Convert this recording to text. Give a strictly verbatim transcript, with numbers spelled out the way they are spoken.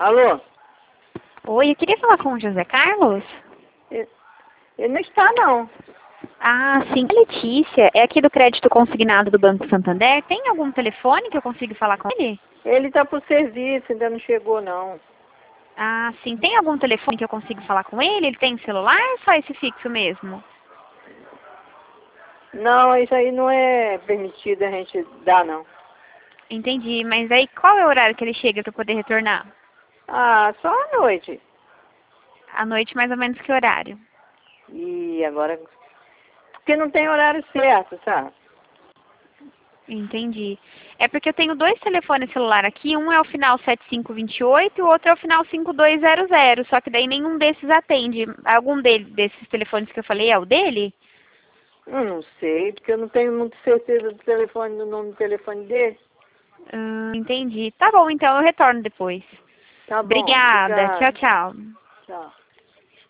Alô? Oi, eu queria falar com o José Carlos. Ele ele não está, não. Ah, sim. Letícia, é aqui do crédito consignado do Banco Santander. Tem algum telefone que eu consiga falar com ele? Ele está por serviço, ainda não chegou, não. Ah, sim. Tem algum telefone que eu consiga falar com ele? Ele tem celular ou só esse fixo mesmo? Não, isso aí não é permitido a gente dar, não. Entendi, mas aí qual é o horário que ele chega para eu poder retornar? Ah, só à noite. À noite, mais ou menos que horário? E agora... Porque não tem horário certo, sabe? Entendi. É porque eu tenho dois telefones celular aqui, um é o final sete cinco dois oito e o outro é o final cinco dois zero zero, só que daí nenhum desses atende. Algum dele, desses telefones que eu falei é o dele? Eu não sei, porque eu não tenho muita certeza do telefone, do nome do telefone dele. Hum, entendi. Tá bom, então eu retorno depois. Tá bom, Obrigada. Tchau, obrigado. tchau. Tchau.